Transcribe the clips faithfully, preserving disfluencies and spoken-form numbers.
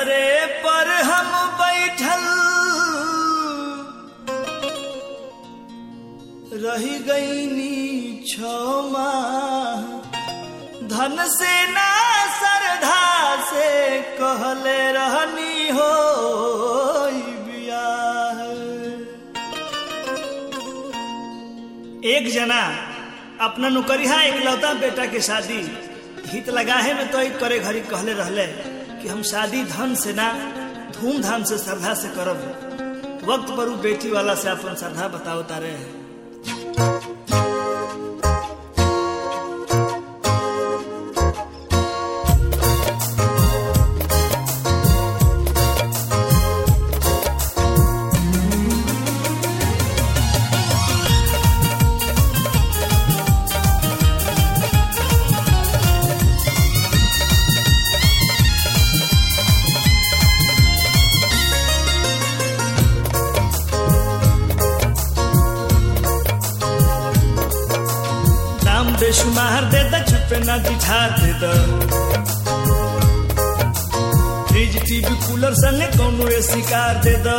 असरे पर हम बैठल रही गईनी छो माह, धन से ना सरधा से कहले रहनी हो बियाह। एक जना अपना नौकरिया इकलौता बेटा के शादी हित लगाहे में तो एक करे घड़ी कहले रहले कि हम शादी धन से ना धूमधाम से श्रद्धा से करब। वक्त पर वो बेटी वाला से अपन श्रद्धा बताओ तारे हैं। बेशुमार दे द चुपे ना दिठार दे द, फ्रिज टीवी कूलर संगे कौनो एसी कार दे द।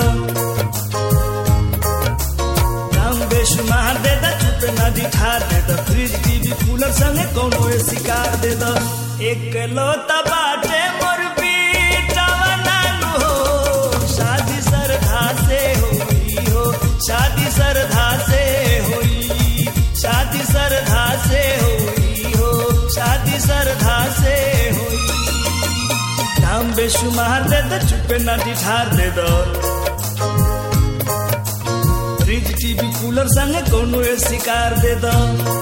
दाम बेशुमार दे द चुपे ना दिठार दे द, फ्रिज टीवी कूलर संगे कौनो एसी कार दे द। एक लौता बाटे मोर बेटावा नानू हो, शादी सरधा से होई हो, शादी सरधा से होई, शादी सरधा से होई हो, शादी सरधा से होई। दाम बेशुमार दे दो चुपे ना दिठार दे दो, फ्रिज टीवी कूलर संगे कौनो एसी कार दे दो।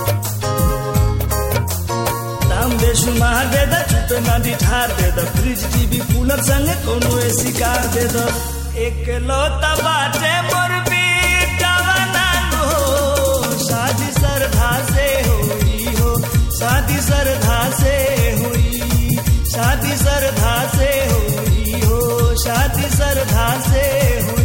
दाम बेशुमार दे दो चुपे ना दिठार दे दो, फ्रिज टीवी कूलर संगे कौनो एसी कार दे दो। एक लौता बाटे मोर बेटावा नानू हो, शादी सरधा से होई हो, शादी सरधा से होई, शादी सरधा से होई हो, शादी सरधा से होई।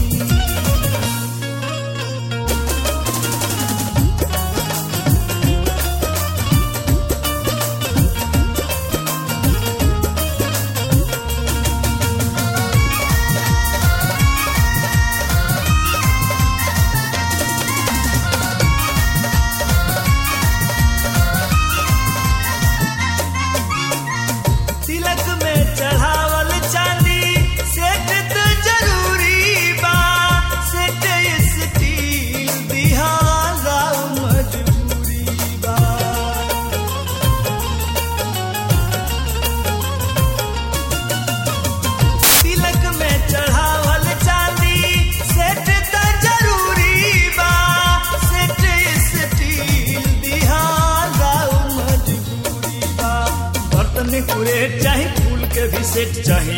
चाहे फूल के भी सेट चाही,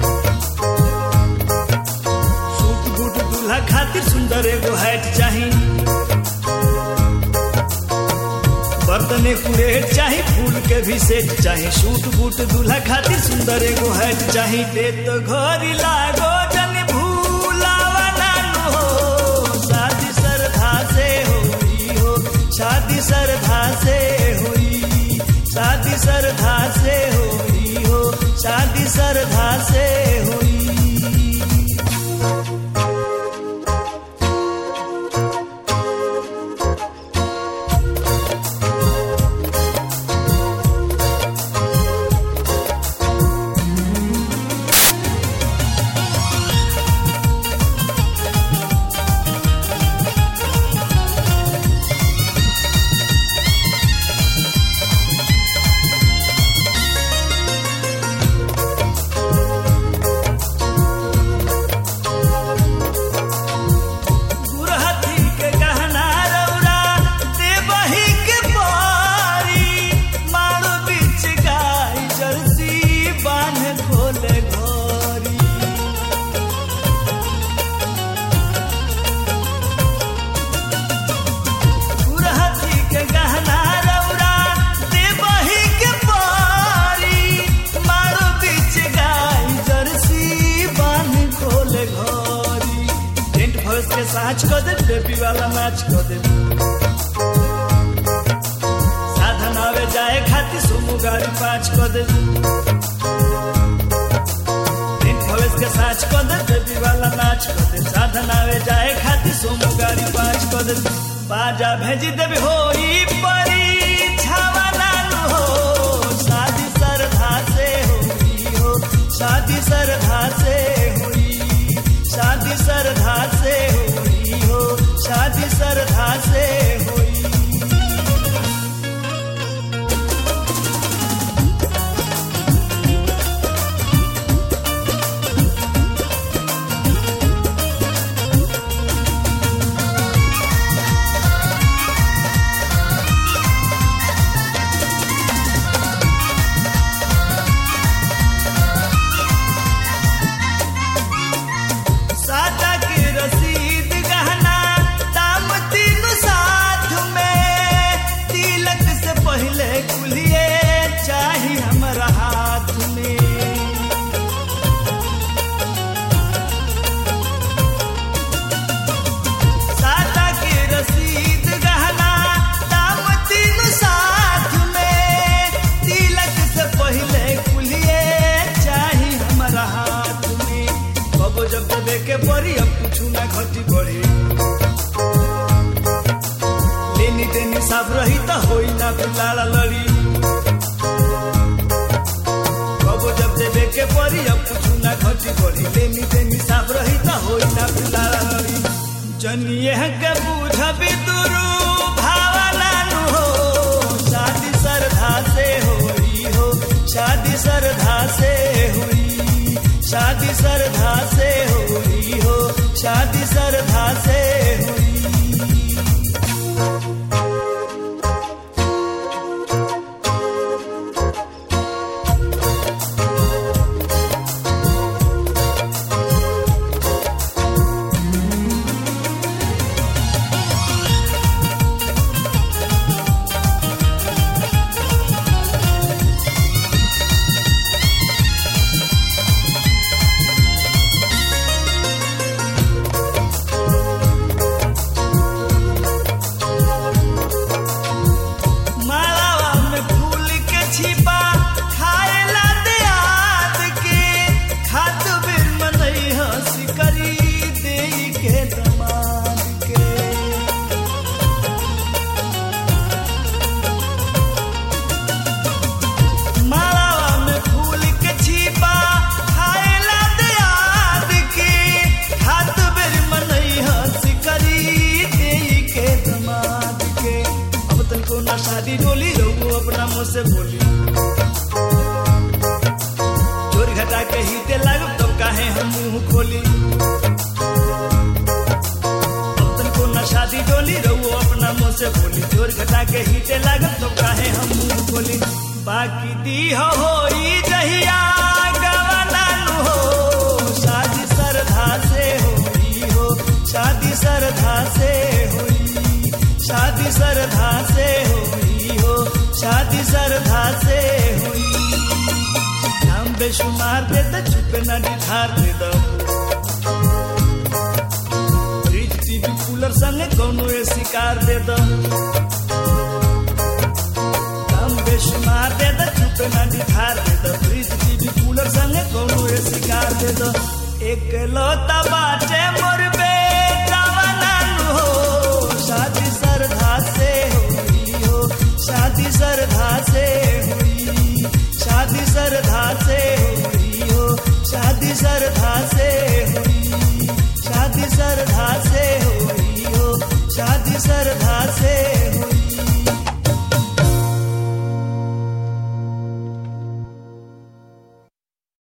सूट बूट दूल्हा खातिर सुंदर एगो हैट चाही। बर्तने कुरेट चाही, फूल के भी सेट चाही, सूट बूट दूल्हा खातिर सुंदर एगो हैट चाही। दे तो घरी लागो जन भूलावा नानू हो, शादी सरधा से होई हो, शादी सरधा से होई, शादी सरधा से होई हो, शादी सरधा से होई। नाच को दे बेबी वाला नाच को दे, साधन आवे जाए खाती सुमु गाड़ी पाँच को दे। टेंट पाँच कर दे साधन आवे जाए खातिर सोमो गाड़ी पाँच कर दे बाजा भेजी देवी होई परीक्षावा नानू हो शादी सरधा से होई हो शादी सरधा से होई शादी सरधा से होई हो शादी सरधा से होई। के परी अब कुछ ना घटी बढ़ी लेनी देनी साफ रही तो होई ना लाड़ा लड़ी कबो जब देवे के परी अब कुछ ना घटी बढ़ी लेनी देनी साफ रही तो होई ना लाड़ा लड़ी जनिए के बूझबी दुरु भावना नु हो शादी सरधा से होई हो शादी सरधा से होई शादी सरधा से होई हो शादी सरधा से हुई। शादी डोली रहू अपना मुँह से बोली चोर घटा के हिते लागब तब काहे हम मुँह खोली अब को ना शादी डोली रहू अपना मुँह से बोली चोर घटा के हिते लागब तब काहे हम मुँह खोली बाकी दी हो होई जहिया गवाना नु हो शादी सरधा से होई हो शादी सरधा से होई शादी सरधा से होई हो शादी सरधा से होई नाम बेशुमार दे दे चुपे न निधार दे दो फ्रिज टीवी कूलर संगे कौनो ए शिकार दे दो नाम बेशुमार दे दे चुपे न निधार दे दो फ्रिज टीवी कूलर संगे कौनो ए शिकार दे दो एक लौता बाटे मोर बेटा नानू हो शादी सरधा से हुई हो शादी सरधा से हुई शादी सरधा से हुई हो शादी सरधा से हुई शादी सरधा से हुई हो शादी सरधा से